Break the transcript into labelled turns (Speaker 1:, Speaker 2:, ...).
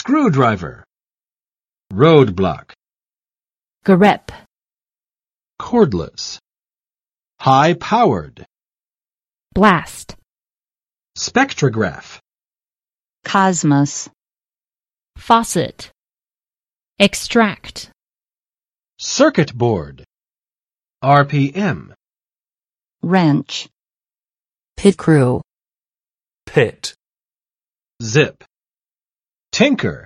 Speaker 1: screwdriver, roadblock,
Speaker 2: grip,
Speaker 1: cordless, high-powered,
Speaker 2: blast,
Speaker 1: spectrograph,
Speaker 3: cosmos,
Speaker 2: faucet, extract,
Speaker 1: circuit board, RPM,
Speaker 3: wrench, pit crew,
Speaker 4: pit,
Speaker 1: zip, tinker,